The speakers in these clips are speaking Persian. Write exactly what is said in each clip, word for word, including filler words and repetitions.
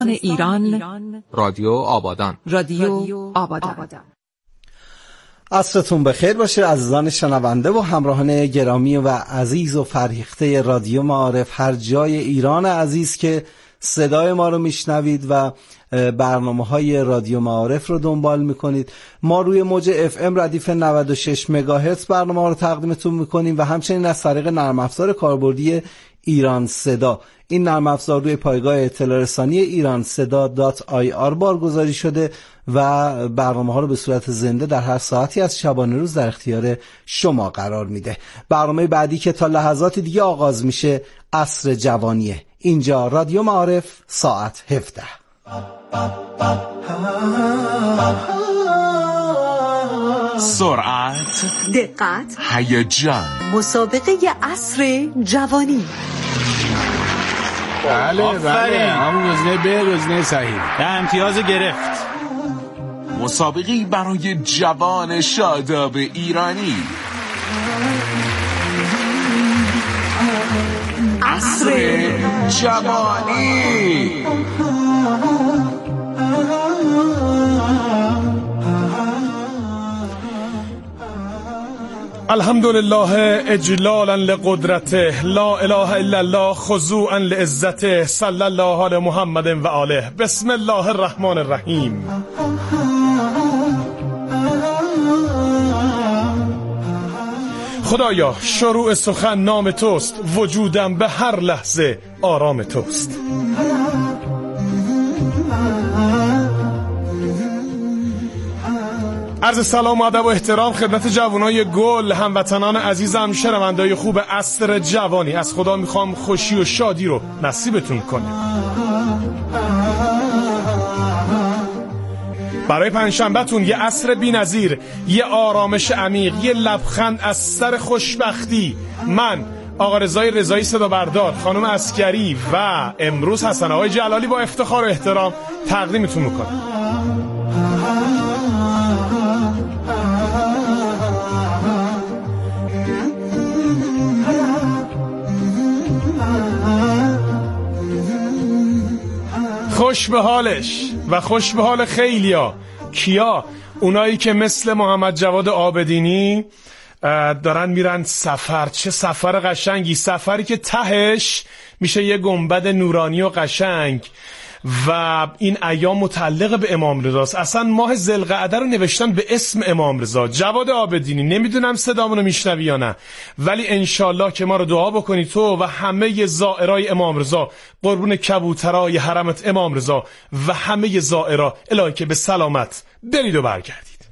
ایران رادیو آبادان رادیو آبادان. عصرتون بخیر باشه عزیزان شنونده و همراهان گرامی و عزیز و فرهیخته رادیو معارف هر جای ایران عزیز که صدای ما رو میشنوید و برنامه‌های رادیو معارف رو دنبال میکنید. ما روی موج اف ام ردیف نود و شش مگاهرتز برنامه رو تقدیمتون میکنیم و همچنین از طریق نرم افزار کاربردی ایران صدا. این نرم افزار روی پایگاه اطلاع رسانی ایران صدا دات آی آر بارگذاری شده و برنامه ها رو به صورت زنده در هر ساعتی از شبانه روز در اختیار شما قرار میده. برنامه بعدی که تا لحظات دیگه آغاز میشه عصر جوانیه. اینجا رادیو معارف ساعت هفده. سرعت، دقت، هیجان، مسابقه عصر جوانی. بله بله همون گزینه به گزینه صحیح به امتیاز گرفت. مسابقه برای جوان شاداب ایرانی. عصر جوانی. الحمدلله اجلالا لقدرته، لا اله الا الله خضوعا لعزته، صلی الله علی محمد و آله. بسم الله الرحمن الرحیم. خدایا شروع سخن نام توست، وجودم به هر لحظه آرام توست. عرض سلام و ادب و احترام خدمت جوانای گل، هموطنان عزیزم، شنوندای خوب عصر جوانی. از خدا میخوام خوشی و شادی رو نصیبتون کنه. برای پنجشنبه‌تون یه عصر بی‌نظیر، یه آرامش عمیق، یه لبخند از سر خوشبختی. من آقا رضای رضایی صدا بردار، خانم عسکری و امروز حسن آقای جلالی با افتخار و احترام تقدیمتون میکنم. خوش به حالش و خوش به حال خیلیا. کیا؟ اونایی که مثل محمد جواد عابدینی دارن میرن سفر. چه سفر قشنگی، سفری که تهش میشه یه گنبد نورانی و قشنگ و این ایام متعلق به امام رضاست. اصلا ماه ذوالقعده رو نوشتن به اسم امام رضا. جواد عابدینی، نمیدونم صدامونو میشنوی یا نه، ولی انشالله که ما رو دعا بکنی تو و همه زائرای امام رضا، قربون کبوترای حرمت امام رضا و همه زائرا، الهی که به سلامت برید و برگردید.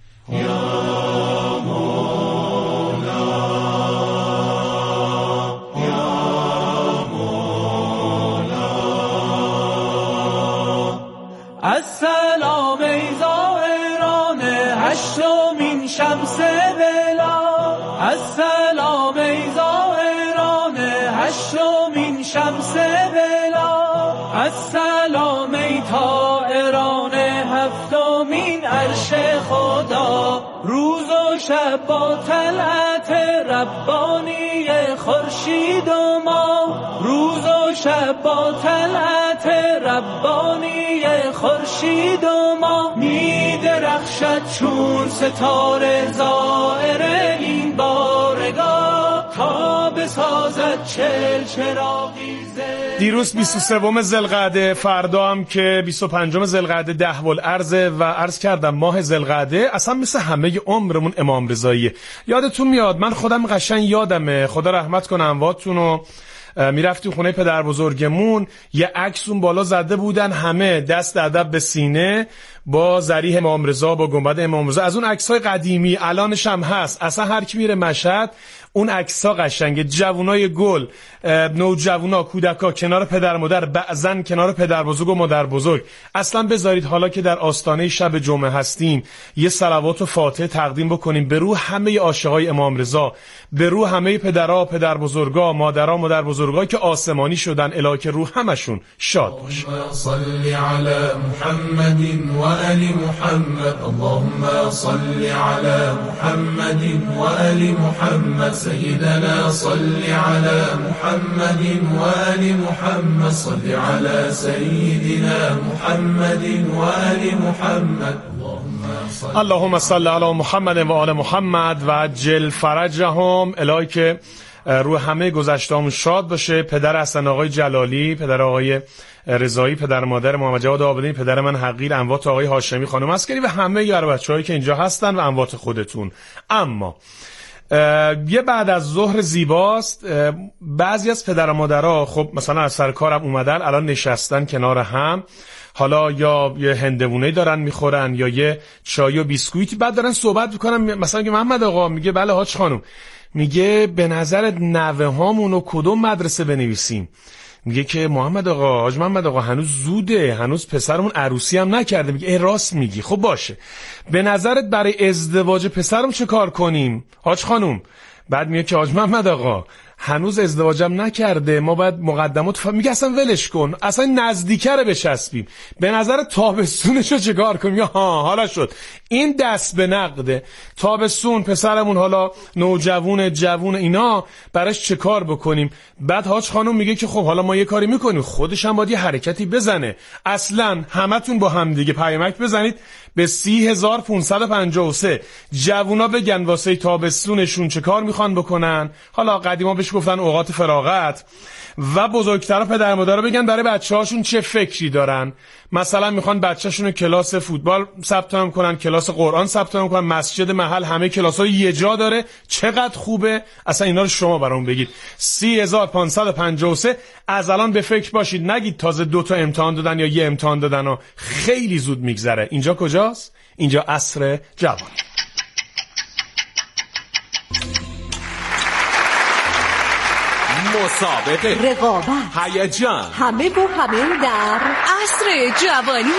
السلام ای زائران هشتمین شمس بلا، السلام ای زائران هشتمین شمس بلا، السلام ای طائران هفتمین عرش خدا. روز و شب با طلعت ربانی خورشید و ماه، روز و شب با طلعت ربانی خورشید و ماه، می درخشد چون ستاره زائر این بارگاه، تا بسازد چل چراغی. دیروز بیست و سوم ذوالقعده، فردا هم که بیست و پنجم ذوالقعده ده والارض و عرض کردم ماه ذوالقعده اصلا مثل همه عمرمون امام رضاییه. یادتون میاد، من خودم قشنگ یادمه، خدا رحمت کنه امواتونو، میرفتیم خونه پدر بزرگمون، یه عکس اون بالا زده بودن همه دست ادب به سینه با ذریح امام رضا، با گنبد امام رضا. از اون عکسای قدیمی الانش هم هست. اصلا هر کی میره مشهد اون عکس‌ها قشنگه. جوونای گل، نوجوانا، کودکا کنار پدر مادر، بعضن کنار پدر بزرگ و مادر بزرگ. اصلا بذارید حالا که در آستانه شب جمعه هستیم یه صلوات و فاتحه تقدیم بکنیم به روح همه عاشقای امام رضا، به روح همه پدرها، پدر بزرگا، مادرها، مادر بزرگا که آسمانی شدن، الهی که روح همشون شاد باشه. صلی علی محمد و آل محمد، اللهم صل علی محمد و آل محمد. سيدنا صل على محمد وآل محمد صل على سيدنا محمد وآل محمد اللهم صل علی محمد و آل محمد و عجل فرجهم. الهی که روی همه گذشته‌هامون شاد باشه. پدر حسن آقای جلالی، پدر آقای رضایی، پدر مادر محمد جواد آبادی، پدر من حقیر، اموات آقای هاشمی، خانم عسکری و همه یار بچه‌هایی که اینجا هستن و اموات خودتون. اما یه بعد از ظهر زیباست. بعضی از پدر و مادرها خب مثلا از سر کارم اومدن، الان نشستن کنار هم، حالا یا یه هندوونه دارن میخورن یا یه چای و بیسکویتی، بعد دارن صحبت میکنن. مثلا میگه محمد آقا، میگه بله حاج خانم، میگه به نظرت نوه هامونو کدوم مدرسه بنویسیم؟ میگه که محمد آقا، حاج محمد آقا هنوز زوده، هنوز پسرمون عروسی هم نکرده. میگه ای راست میگی، خب باشه، به نظرت برای ازدواج پسرم چه کار کنیم حاج خانم؟ بعد میگه که حاج محمد آقا هنوز ازدواجم نکرده، ما باید مقدمات ف... میگه اصلا ولش کن، اصلا نزدیکه رو بچسبیم، به نظر تابستونشو چیکار کنیم؟ یا ها حالا شد این دست به نقده، تابستون پسرمون حالا نوجوون جوون اینا براش چه کار بکنیم؟ بعد حاج خانم میگه که خب حالا ما یه کاری میکنیم، خودش هم باید یه حرکتی بزنه. اصلا همتون با هم دیگه پیامک بزنید به سی هزار پونصد و پنجاه و سه، جوونا بگن واسه تابستونشون چه کار میخوان بکنن. حالا قدیما بهش گفتن اوقات فراغت، و بزرگترها پدر مادرها بگن برای بچه‌هاشون چه فکری دارن. مثلا میخوان بچه‌شون رو کلاس فوتبال ثبت نام کنن، کلاس قرآن ثبت نام کنن، مسجد محل همه کلاس‌ها یه جا داره، چقدر خوبه. اصلا اینا رو شما برام بگید. سی هزار پانصد و پنجاه و سه، از الان به فکر باشید، نگید تازه دو تا امتحان دادن یا یه امتحان دادن و خیلی زود میگذره. اینجا کجاست؟ اینجا عصر جوان. مسابقه، رقابت، هیجان، همه با همه در عصر جوانی.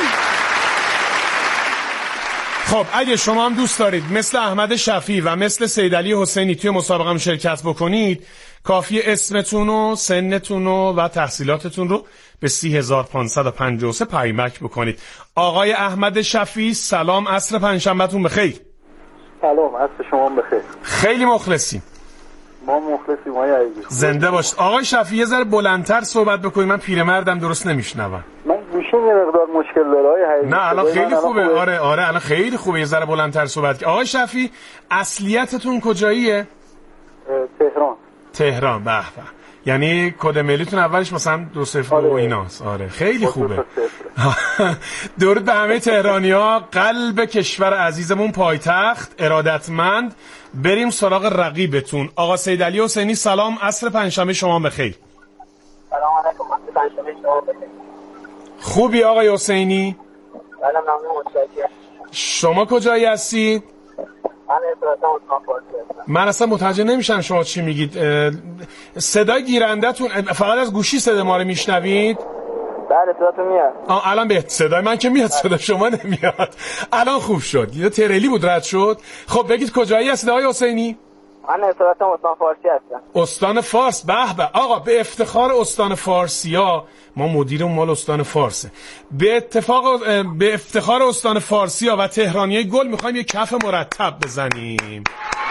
خب اگه شما هم دوست دارید مثل احمد شفیع و مثل سیدعلی حسینی توی مسابقه شرکت بکنید، کافی اسمتون و سنتون و, و تحصیلاتتون رو به سی هزار پانصد و پنجاه و سه پیمک بکنید. آقای احمد شفیع سلام، عصر پنجشنبهتون بخیر. سلام، عصر شما بخیر. خیلی مخلصیم. ما مخلصیم آقای عزیز. زنده باشید. آقای شفیع یه ذره بلندتر صحبت بکنید، من پیرمردم درست نمیشنوم. من گوشیم یه مقدار مشکل داره آقای عزیز. نه الان خیلی خوبه. خوبه. آره آره الان خیلی خوبه، یه ذره بلندتر صحبت کنید. آقای شفیع اصلیتتون کجاییه؟ تهران. تهران. به به. یعنی کد ملیتون اولش مثلا دو صفر آره. و ایناست. آره خیلی خوبه. درود به همه تهرانی‌ها، قلب کشور عزیزمون، پایتخت، ارادتمند. بریم سراغ رقیبتون. آقا سیدعلی حسینی سلام، عصر پنجشنبه شما بخیر. سلام علیکم، عصر پنجشنبه شما بخیر. خوبی آقای حسینی؟ بله ممنون، متشکرم. شما کجایی هستی؟ من اصلا استان فارسی هستم. من اصلا متوجه نمیشم شما چی میگید. صدای گیرنده‌تون فقط از گوشی صدا ما رو میشنوید؟ بله صداتون میاد. آه الان به صدای من که میاد، صدا شما نمیاد. الان خوب شد. یه تریلی بود رد شد. خب بگید کجایی هستید آقای حسینی؟ من اصلا استان فارسی هستم. استان فارس. به به. آقا به افتخار استان فارسیا، ما مدیرمون مال استان فارسه. به اتفاق به افتخار استان فارسیا و تهرانیای گل میخوایم یه کف مرتب بزنیم.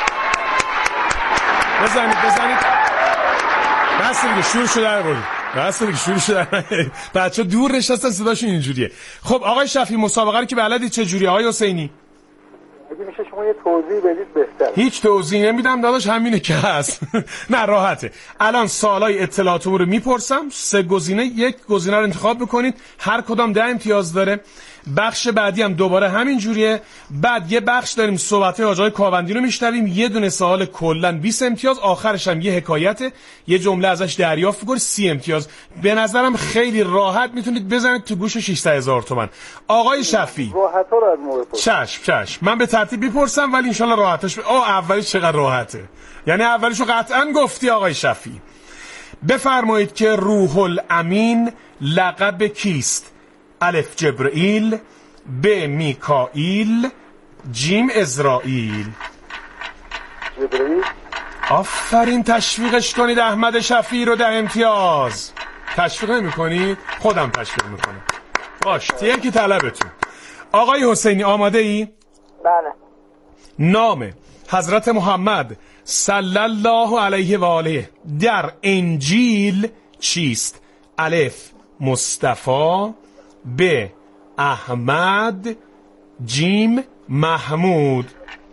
بزنید بزنید. بس دیگه شروع شده در بودی. بس دیگه شروع شده. بچه دور نشستن صداشون اینجوریه. خب آقای شفیع مسابقه رو که بلدید چه جوریه آقای حسینی؟ اگه میشه شما یه توضیح بدید بهتره. هیچ توضیح نمیدم داداش، همینه که هست. نه راحته. الان سوالای اطلاعات رو میپرسم، سه گزینه، یک گزینه رو انتخاب بکنید، هر کدام ده امتیاز داره. بخش بعدی هم دوباره همین جوریه. بعد یه بخش داریم صحبت آقای کاوندی رو میشنویم، یه دونه سوال کلا بیست امتیاز، آخرش هم یه حکایت، یه جمله ازش دریافت کنید سی امتیاز. به نظرم خیلی راحت میتونید بزنید تو گوش ششصد هزار تومان. آقای شفیع راحتا رو از مورد چشم چشم من به ترتیب میپرسم ولی انشالله راحتش ب... آه اولیش چقدر راحته، یعنی اولیشو قطعا گفتی آقای شفیع. بفرمایید که روح الامین لقب کیست؟ الف جبرئیل، ب میکائیل، جیم اسرائیل. جبرئیل. آفرین، تشویقش کنید احمد شفیع رو، ده امتیاز. تشویق نمی کنید؟ خودم تشویق میکنم. باش تیه که طلبتون. آقای حسینی آماده ای؟ بله. نام حضرت محمد صلی الله علیه و آله در انجیل چیست؟ الف مصطفی، ب احمد، جیم محمود.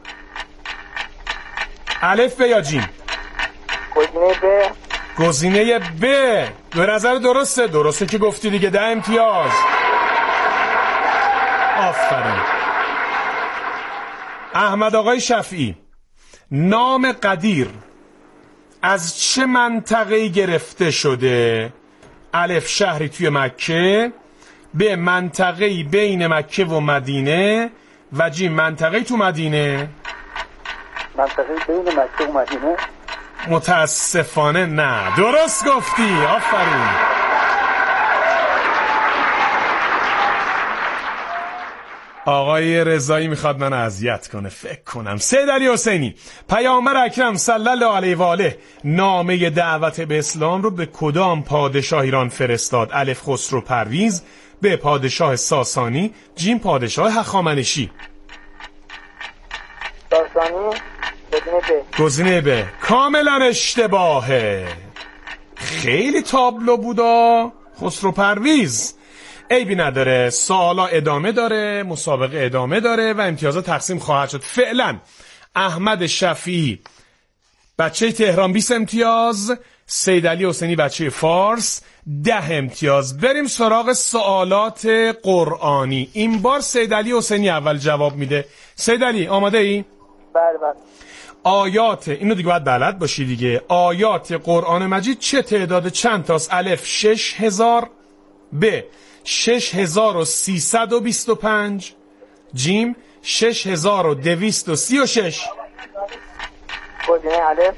الف ب یا جیم؟ گزینه ب. گزینه ب. به نظر درسته؟ درسته که گفتی دیگه. ده امتیاز. آفرین. احمد آقای شفیعی، نام قدیر از چه منطقه‌ای گرفته شده؟ الف شهری توی مکه، ب منطقه‌ای بین مکه و مدینه و جیم منطقه‌ای تو مدینه. منطقه بین مکه و مدینه. متاسفانه نه. درست گفتی. آفرین. آقای رضایی میخواد من اذیت کنه فکر کنم. سید علی حسینی، پیامبر اکرم صلی الله علیه و آله نامه دعوت به اسلام رو به کدام پادشاه ایران فرستاد؟ الف خسرو پرویز، ب پادشاه ساسانی، جیم پادشاه هخامنشی. ساسانی. گزینه ب. گزینه ب کاملا اشتباهه. خیلی تابلو بودا. خسرو پرویز. عیبی نداره، سوالا ادامه داره، مسابقه ادامه داره و امتیازات تقسیم خواهد شد. فعلا احمد شفیعی بچه تهران بیست امتیاز، سید علی حسینی بچه فارس ده امتیاز. بریم سراغ سوالات قرآنی. این بار سید علی حسینی اول جواب میده. سید علی آماده ای؟ بله بله. آیات، اینو دیگه باید بلد باشی دیگه، آیات قرآن مجید چه تعداد چند تاست؟ الف شش هزار، ب شش هزار و سیصد و بیست و پنج، جیم شش هزار و دویست و سی و شش. گزینه الف.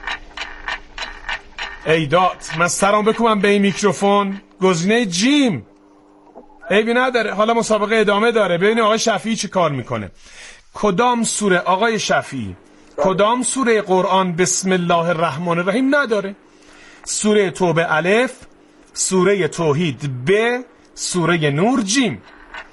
ایداد من سرام بکنم به این میکروفون. گزینه جیم. عیبی نداره، حالا مسابقه ادامه داره. ببینیم آقای شفیعی چه کار میکنه. کدام سوره آقای شفیعی، کدام سوره قرآن بسم الله الرحمن الرحیم نداره؟ سوره توبه الف، سوره توحید ب، سوره نور جیم.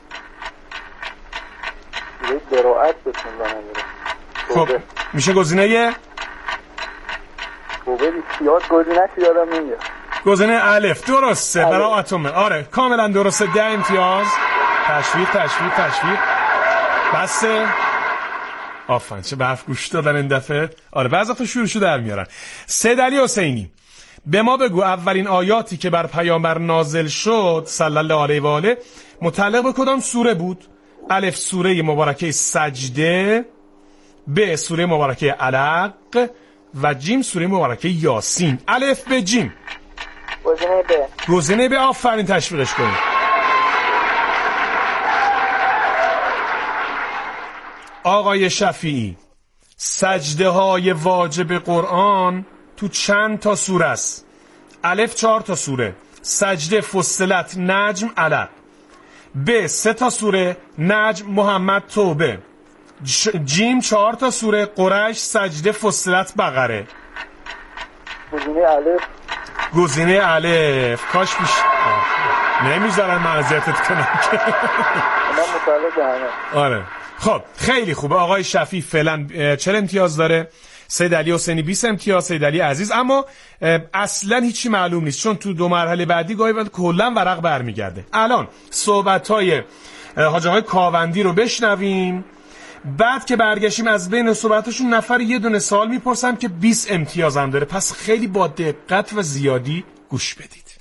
سوره براءت بسم الله خب میشه گزینه توبه. بیاد گزینه چی یادم نمیاد. گزینه الف درسته. براءتون. آره کاملا درسته. ده امتیاز. تشویق تشویق تشویق. بسه. آفرین چه برف گوش دادن این دفعه. آره بعضی وقتا شورشو در میارن. سید علی حسینی به ما بگو اولین آیاتی که بر پیامبر نازل شد صلی الله علیه و آله متعلق به کدام سوره بود؟ الف سوره مبارکه سجده، ب سوره مبارکه علق و جیم سوره مبارکه یاسین. الف به جیم. گزینه ب. گزینه ب. آفرین تشویقش کنید. آقای شفیعی سجده های واجب قرآن تو چند تا سوره است؟ الف چهار تا سوره، سجده فصلت نجم علق، ب سه تا سوره نجم محمد توبه، جیم چهار تا سوره قریش سجده فصلت بقره. گزینه الف. گزینه الف. کاش بیش نمیذارن من اذیتت کنم که من مطالعه همه. آره خب خیلی خوبه. آقای شفیع فعلا چهل امتیاز داره، سید علی حسینی بیست امتیاز، سید علی عزیز اما اصلا هیچی معلوم نیست چون تو دو مرحله بعدی گاهی وقت کلا ورق برمیگرده. الان صحبت‌های حاج آقای کاوندی رو بشنویم، بعد که برگشتیم از بین صحبتاشون نفر یه دونه سوال میپرسم که بیست امتیاز هم داره، پس خیلی با دقت و زیادی گوش بدید.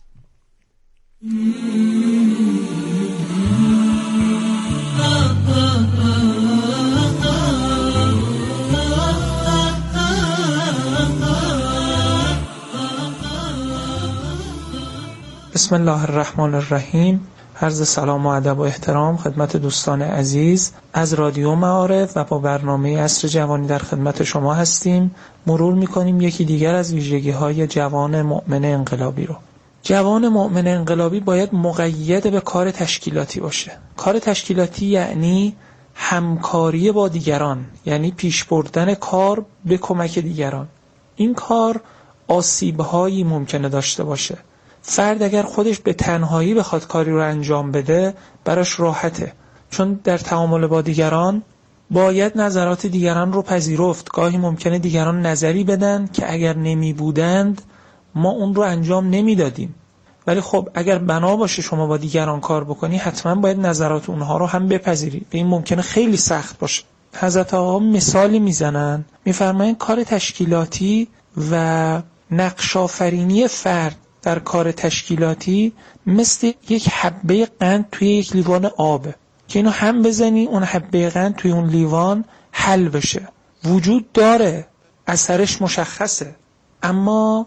بسم الله الرحمن الرحیم. عرض سلام و ادب و احترام خدمت دوستان عزیز از رادیو معارف و با برنامه عصر جوانی در خدمت شما هستیم. مرور میکنیم یکی دیگر از ویژگی‌های جوان مؤمن انقلابی رو. جوان مؤمن انقلابی باید مقید به کار تشکیلاتی باشه. کار تشکیلاتی یعنی همکاری با دیگران، یعنی پیش بردن کار به کمک دیگران. این کار آسیب‌هایی ممکنه داشته باشه. فرد اگر خودش به تنهایی بخواد کاری رو انجام بده براش راحته، چون در تعامل با دیگران باید نظرات دیگران رو پذیرفت. گاهی ممکنه دیگران نظری بدن که اگر نمی بودند ما اون رو انجام نمی دادیم، ولی خب اگر بنا باشه شما با دیگران کار بکنی حتما باید نظرات اونها رو هم بپذیری. به این ممکنه خیلی سخت باشه. حضرت آقا مثالی میزنن، میفرمایند کار تشکیلاتی و نقش آفرینی فرد در کار تشکیلاتی مثل یک حبه قند توی یک لیوان آبه که اینو هم بزنی اون حبه قند توی اون لیوان حل بشه. وجود داره، اثرش مشخصه، اما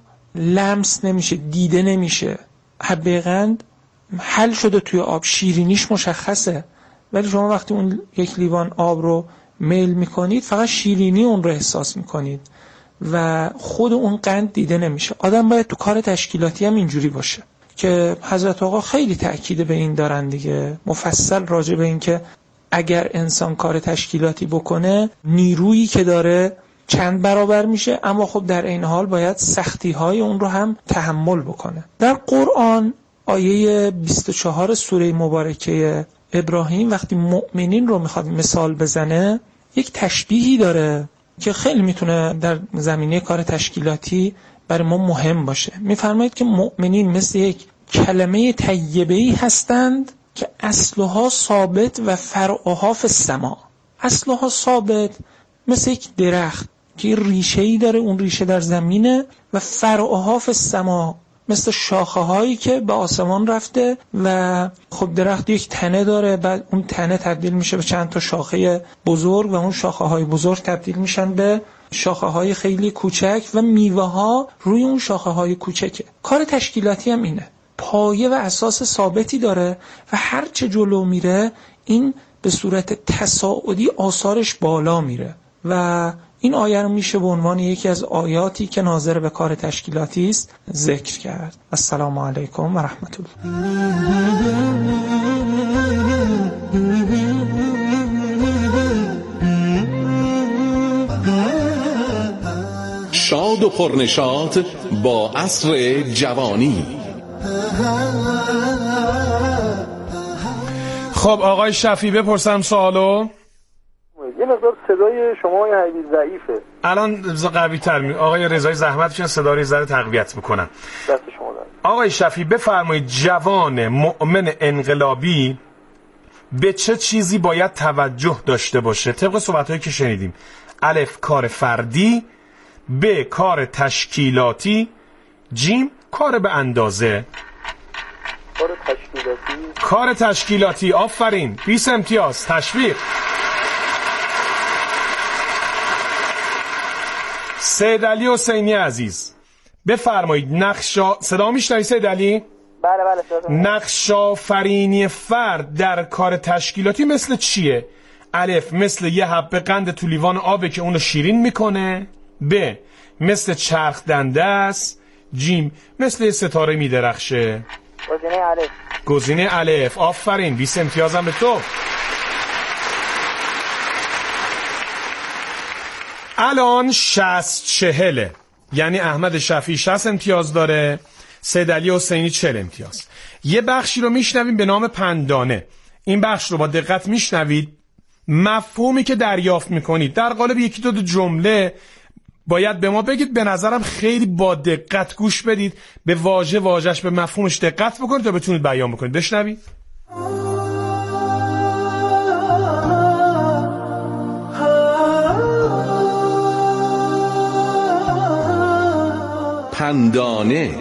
لمس نمیشه، دیده نمیشه. حبه قند حل شده توی آب، شیرینیش مشخصه، ولی شما وقتی اون یک لیوان آب رو میل میکنید فقط شیرینی اون رو احساس میکنید و خود اون قند دیده نمیشه. آدم باید تو کار تشکیلاتی هم اینجوری باشه که حضرت آقا خیلی تأکید به این دارن دیگه، مفصل راجع به این که اگر انسان کار تشکیلاتی بکنه نیرویی که داره چند برابر میشه، اما خب در این حال باید سختی های اون رو هم تحمل بکنه. در قرآن آیه بیست و چهار سوره مبارکه ابراهیم وقتی مؤمنین رو میخواد مثال بزنه یک تشبیهی داره که خیلی میتونه در زمینه کار تشکیلاتی برای ما مهم باشه. میفرماید که مؤمنین مثل یک کلمه طیبه‌ای هستند که اصلها ثابت و فرعها فی السما. اصلها ثابت مثل یک درخت که ریشه‌ای داره، اون ریشه در زمینه، و فرعها فی السما مثل شاخه هایی که به آسمان رفته و خب درخت یک تنه داره، بعد اون تنه تبدیل میشه به چند تا شاخه بزرگ و اون شاخه های بزرگ تبدیل میشن به شاخه های خیلی کوچک و میوه ها روی اون شاخه های کوچکه. کار تشکیلاتی هم اینه، پایه و اساس ثابتی داره و هر چه جلو میره این به صورت تصاعدی آثارش بالا میره و این آیه رو میشه به عنوان یکی از آیاتی که ناظر به کار تشکیلاتی است ذکر کرد. السلام علیکم و رحمت الله. شاد و پرنشاط با عصر جوانی. خب آقای شفیع بپرسم سوالو. یه مقدار صدای شما یه ضعیفه. الان قوی تر می آقای رضایی زحمت کشن صدا رو ذره تقویت بکنن. دست شما دارم. آقای شفیع بفرمایید جوان مؤمن انقلابی به چه چیزی باید توجه داشته باشه طبق صحبت‌هایی که شنیدیم؟ الف کار فردی، ب کار تشکیلاتی، جیم کار به اندازه. کار تشکیلاتی. کار تشکیلاتی، آفرین، بیست امتیاز، تشویق. سید علی حسینی عزیز بفرمایید نقشا صدا میشنوی سید علی؟ بله بله. نقش آفرینی فرد در کار تشکیلاتی مثل چیه؟ الف مثل یه حبه قند تو لیوان آبه که اونو شیرین میکنه، ب مثل چرخ دنده است، جیم مثل یه ستاره میدرخشه. گزینه الف. گزینه الف، آفرین، بیست امتیازم به تو. الان شصت چهله، یعنی احمد شفیعی شصت امتیاز داره، سید علی حسینی چهل امتیاز. یه بخشی رو میشنویم به نام پندانه. این بخش رو با دقت میشنوید، مفهومی که دریافت میکنید در قالب یکی دو, دو جمله باید به ما بگید. به نظرم خیلی با دقت گوش بدید، به واژه واژه‌اش به مفهومش دقت بکنید تا بتونید بیان بکنید. بشنوید. پندانه.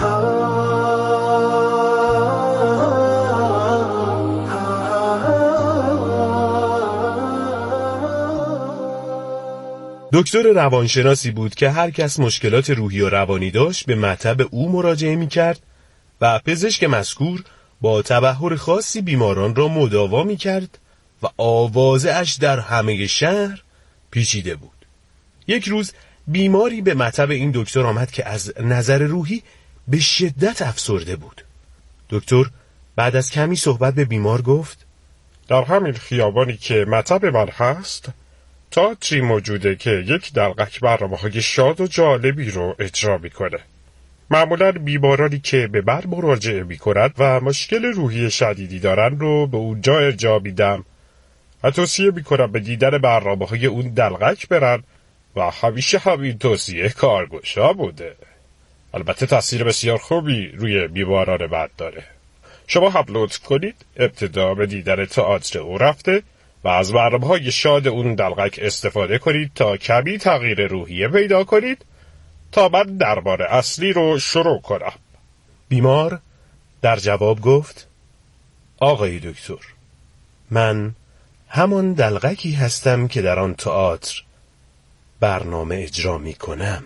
دکتر روانشناسی بود که هر کس مشکلات روحی و روانی داشت به مطب او مراجعه می کرد و پزشک مذکور با تبحر خاصی بیماران را مداوا می کرد و آوازه اش در همه شهر پیچیده بود. یک روز بیماری به مطب این دکتر آمد که از نظر روحی به شدت افسرده بود. دکتر بعد از کمی صحبت به بیمار گفت: در همین خیابانی که مطب من هست تئاتری موجوده که یک دلقک برنامه‌های شاد و جالبی رو اجرا میکنه. معمولا بیمارانی که به من مراجعه میکنند و مشکل روحی شدیدی دارن رو به اونجا ارجاع میدم و توصیه میکنم به دیدن برنامه‌های اون دلقک برن و همیشه همین توصیه کارگشا بوده. البته تاثیر بسیار خوبی روی بیماران بد داره. شما هم لطف کنید ابتدا به دیدن تئاتر او رفته و از برنامه‌های شاد اون دلقک استفاده کنید تا کمی تغییر روحیه پیدا کنید تا من درباره اصلی رو شروع کنم. بیمار در جواب گفت: آقای دکتر، من همان دلقکی هستم که در آن تئاتر برنامه اجرا می کنم.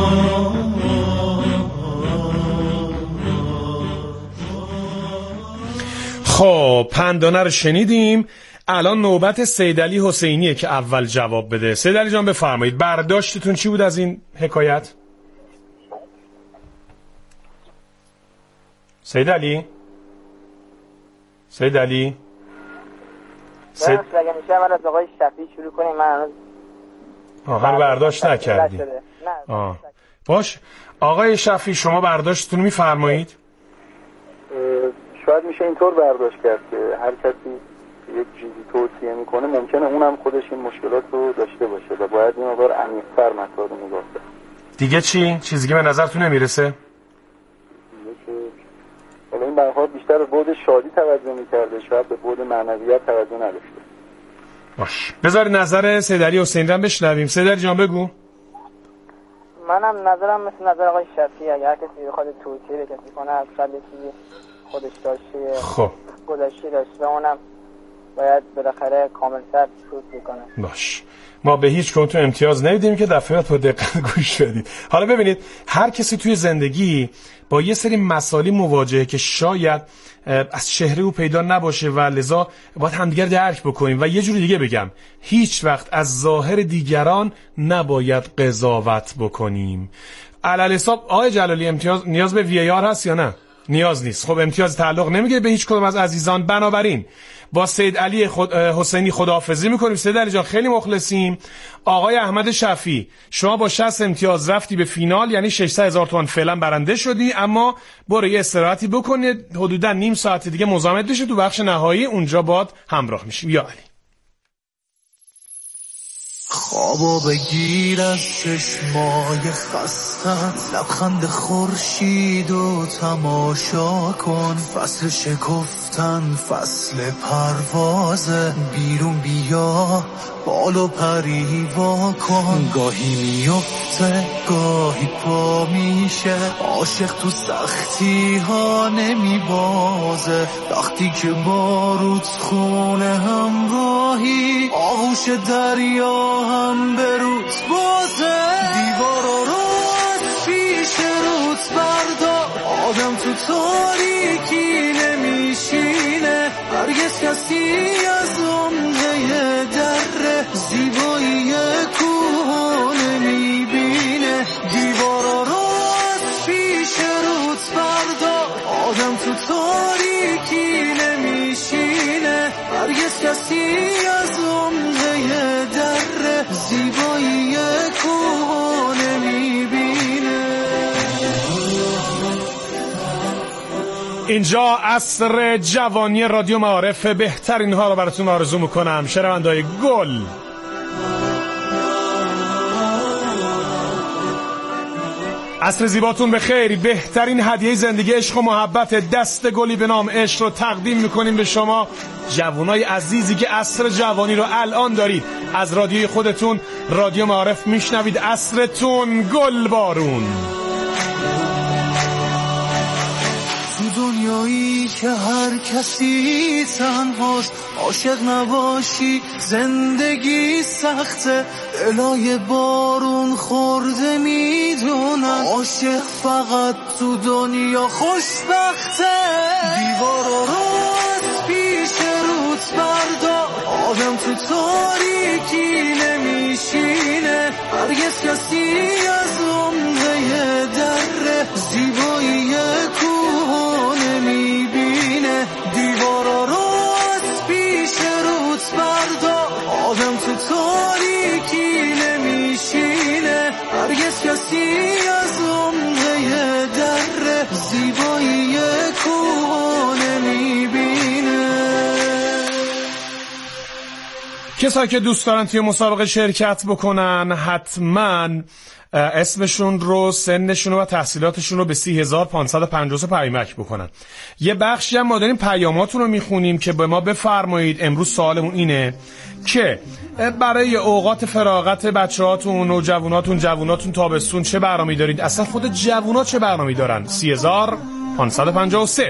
خب پندانه رو شنیدیم. الان نوبت سیدعلی حسینیه که اول جواب بده. سیدعلی جان بفرمایید، برداشتتون چی بود از این حکایت؟ سیدعلی سیدعلی سید... اگه میشه اول از آقای شفیع شروع کنیم. من هنوز آخر برداشت نکردی. آه. باش آقای شفیع شما برداشتتون میفرمایید؟ شاید میشه اینطور برداشت کرد که هر کسی یک چیزی توصیه میکنه ممکنه اونم خودش این مشکلات رو داشته باشه و باید این مقدار عمیق‌تر مطلب رو نگاه کنه. دیگه چی؟ چیزی که به نظرتون نمیرسه؟ حالا این برخورد بیشتر به بعد شادی توجه میکرده، شاید به بعد معنویت توجه نداشته. باش بذار نظر سیدعلی حسینی رو بشنویم. سیدعلی جان بگو. منم نظرم مثل نظر آقای شفیع، اگر کسی بخواد توصیه به کسی کنه شاید چیزی خودش داشته خب گذشته داشته اونم باید بالاخره کامل‌تر توصیه کنه. باش ما به هیچ کدومتون امتیاز نمیدیم که دفعه بعد با دقت گوش بدید. حالا ببینید هر کسی توی زندگی با یه سری مسائلی مواجهه که شاید از چهره او پیدا نباشه و لذا باید همدیگر درک بکنیم. و یه جوری دیگه بگم، هیچ وقت از ظاهر دیگران نباید قضاوت بکنیم. علل حساب آقای جلالی امتیاز نیاز به وی ای آر هست یا نه؟ نیاز نیست. خب امتیاز تعلق نمیگیره به هیچ کدوم از عزیزان. بنابراین با سیدعلی خود حسینی خداحافظی میکنیم. سیدعلی جان خیلی مخلصیم. آقای احمد شفیع شما با شصت امتیاز رفتی به فینال، یعنی ششصد هزار تومان فعلا برنده شدی، اما برو یه استراحتی بکنید، حدودا نیم ساعت دیگه مزاحمت بشه تو بخش نهایی، اونجا باد همراه میشیم. یا علی خوابو بگیر از چشمای خستت، لبخند خورشید و تماشا کن، فصل شکفتن فصل پروازه، بیرون بیا بالو پری وا کن، گاهی میفته گاهی پا میشه، عاشق تو سختی ها نمیبازه، وقتی که بارود خونه همراهی، آغوش دریا هم به روت بازه، دیوارا رو از پیش روت بردار، آدم تو تاریکی نمیشینه، هرگز کسی از عمده دره زیبایی کوه نمیبینه، دیوارا رو از پیش روت بردار، آدم تو تاریکی نمیشینه، هرگز کسی از عمده دره زیبایی کوه نمیبینه. اینجا عصر جوانی رادیو معارف، بهترین ها رو براتون آرزو میکنم شنونده‌های گل. عصر زیباتون به خیر. بهترین هدیه زندگی عشق و محبت، دست گلی به نام عشق رو تقدیم میکنیم به شما جوانای عزیزی که عصر جوانی رو الان دارید از رادیوی خودتون رادیو معارف میشنوید. عصرتون گل بارون. تو دنیایی که هر کسی تنهاست، عاشق نباشی زندگی سخته، الای بارون خورده میدونن، عاشق فقط تو دنیا خوشبخته، دیوارا رو از پیش روت بردار، آدم تو تاریکی نمیشینه، هرگز کسی از عمده دره زیبایی کوه نمیبینه، دیوارا رو از پیش روت بردار، آدم تو تاریکی نمیشینه، هرگز کسی از عمده دره زیبایی کوه نمیبینه. کسایی که دوست دارن توی مسابقه شرکت بکنن حتما اسمشون رو، سنشون رو و تحصیلاتشون رو به سی هزار و پانصد و پنجاه و سه پیامک بکنن. یه بخشی هم ما داریم پیاماتون رو میخونیم که به ما بفرمایید. امروز سوالمون اینه که برای اوقات فراغت بچه‌هاتون، نوجواناتون، جووناتون تابستون چه برنامه‌ای دارید؟ اصلا خود جوونا چه برنامه‌ای دارن؟ سی هزار و پانصد و پنجاه و سه.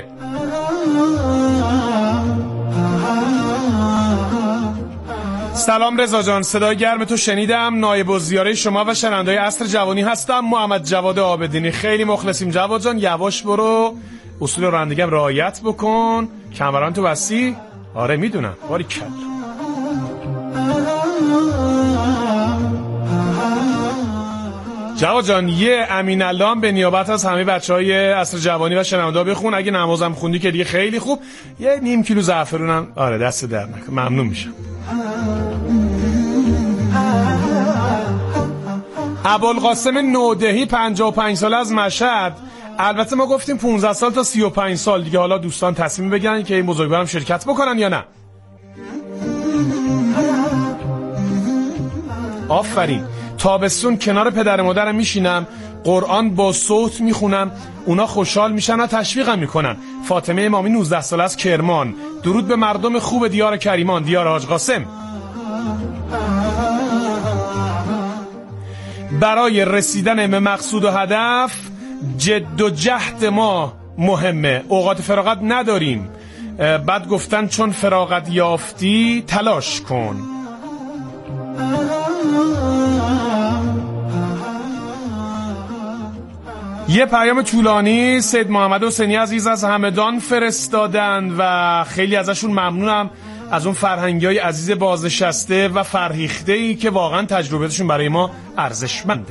سلام رضا جان، صدای گرم تو شنیدم. نایب الزیاره شما و شنونده‌های عصر جوانی هستم، محمد جواد عابدینی. خیلی مخلصیم جواد جان، یواش برو، اصول رانندگی هم رعایت بکن، کمران تو بستی؟ آره میدونم، باریکلا. جواد جان یه امین الله به نیابت از همه بچهای عصر جوانی و شنونده بخون. اگه نمازم خوندی که دیگه خیلی خوب. یه نیم کیلو زعفرونم. آره دست در نکن، ممنون میشم. ابوالقاسم نودهی پنجاه و پنج ساله از مشهد. البته ما گفتیم پانزده سال تا سی و پنج سال دیگه، حالا دوستان تصمیم بگیرن که این بزرگوارم شرکت بکنن یا نه. آفرین. تابستون کنار پدر مادرم میشینم، قرآن با صوت میخونم، اونا خوشحال میشن و تشویقم میکنن. فاطمه امامی نوزده ساله از کرمان. درود به مردم خوب دیار کریمان، دیار حاج قاسم. برای رسیدن به مقصود و هدف جد و جهد ما مهمه. اوقات فراغت نداریم. بعد گفتن چون فراغت یافتی تلاش کن. یه پیام طولانی سید محمد حسینی عزیز از همدان فرستادن و خیلی ازشون ممنونم، از اون فرهنگیای عزیز بازنشسته و فرهیخته‌ای که واقعا تجربهشون برای ما ارزشمنده.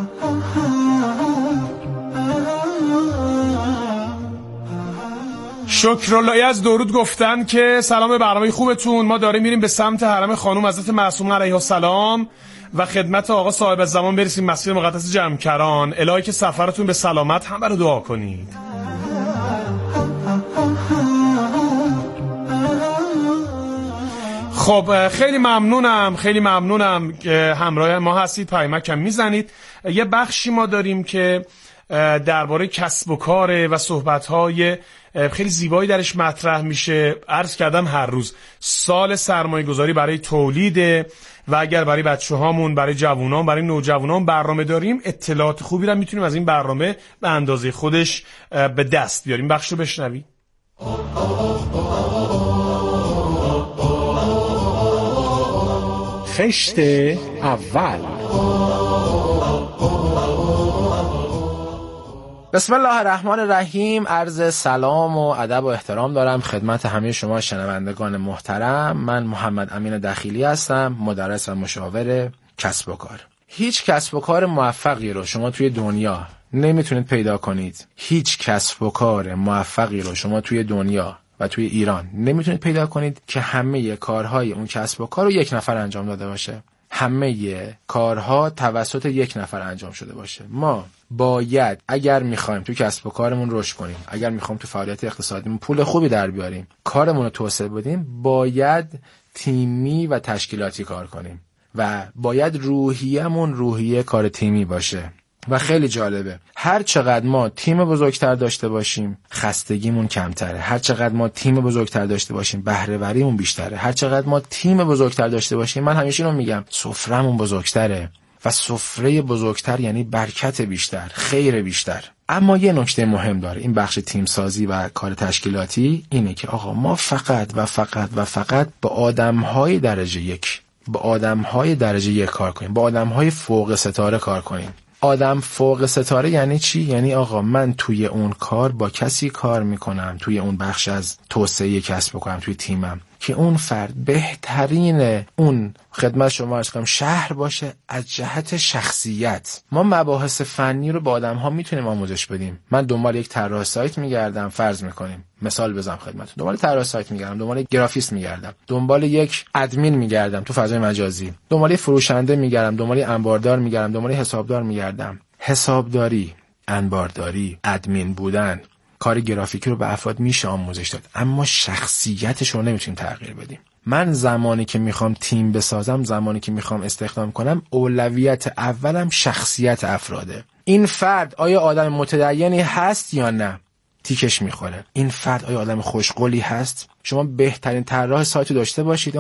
شکراللهی از درود گفتن که سلام به برنامه خوبتون، ما داریم میریم به سمت حرم خانم حضرت معصومه علیها السلام و خدمت آقا صاحب الزمان برسیم مسجد مقدس جمکران. الهی که سفرتون به سلامت همه رو دعا کنید. خب خیلی ممنونم، خیلی ممنونم که همراه ما هستید، پیامکم میزنید. یه بخشی ما داریم که درباره کسب و کار و صحبت‌های خیلی زیبایی درش مطرح میشه. عرض کردم هر روز سال سرمایه گذاری برای تولیده و اگر برای بچه هامون، برای جوانان، برای نوجوانان برنامه داریم، اطلاعات خوبی رو میتونیم از این برنامه به اندازه خودش به دست بیاریم. بخش رو بشنوی. خشت اول. بسم الله الرحمن الرحیم. عرض سلام و ادب و احترام دارم خدمت همه شما شنوندگان محترم. من محمد امین دخیلی هستم، مدرس و مشاور کسب و کار. هیچ کسب و کار موفقی رو شما توی دنیا نمیتونید پیدا کنید. هیچ کسب و کار موفقی رو شما توی دنیا و توی ایران نمیتونید پیدا کنید که همه کارهای اون کسب و کار رو یک نفر انجام داده باشه. همه کارها توسط یک نفر انجام شده باشه. ما باید اگر میخوایم تو کسب و کارمون رشد کنیم، اگر میخوایم تو فعالیت اقتصادیمون پول خوبی در بیاریم، کارمون رو توسعه بدیم، باید تیمی و تشکیلاتی کار کنیم و باید روحیه‌مون روحیه کار تیمی باشه. و خیلی جالبه، هر چقدر ما تیم بزرگتر داشته باشیم خستگیمون کمتره، هر چقدر ما تیم بزرگتر داشته باشیم بهره وریمون بیشتره، هر چقدر ما تیم بزرگتر داشته باشیم، من همیشه اینو میگم، سفره‌مون بزرگتره و سفره بزرگتر یعنی برکت بیشتر، خیر بیشتر. اما یه نکته مهم داره این بخش تیم سازی و کار تشکیلاتی، اینه که آقا ما فقط و فقط و فقط با آدم‌های درجه یک با آدم‌های درجه یک کار کنیم، با آدم‌های فوق ستاره کار کنیم. آدم فوق ستاره یعنی چی؟ یعنی آقا من توی اون کار با کسی کار میکنم، توی اون بخش از توسعه کسب بکنم توی تیمم که اون فرد بهترین اون خدمت شما عرض کنم شهر باشه از جهت شخصیت. ما مباحث فنی رو با آدم ها میتونیم آموزش بدیم. من دنبال یک طراح سایت میگردم، فرض میکنیم مثال بزنم خدمتتون، دنبال طراح سایت میگردم، دنبال گرافیست میگردم، دنبال یک ادمین میگردم تو فضای مجازی، دنبال فروشنده میگردم، دنبال انباردار میگردم، دنبال حسابدار میگردم. حسابداری، انبارداری، ادمین بودن، کار گرافیکی رو به افراد میشه آموزش داد، اما شخصیتش رو نمیتونیم تغییر بدیم. من زمانی که میخوام تیم بسازم، زمانی که میخوام استخدام کنم، اولویت اولم شخصیت افراده. این فرد آیا آدم متدینی هست یا نه؟ تیکش میخوره. این فرد آیا آدم خوشقولی هست؟ شما بهترین طراح سایت داشته باشید،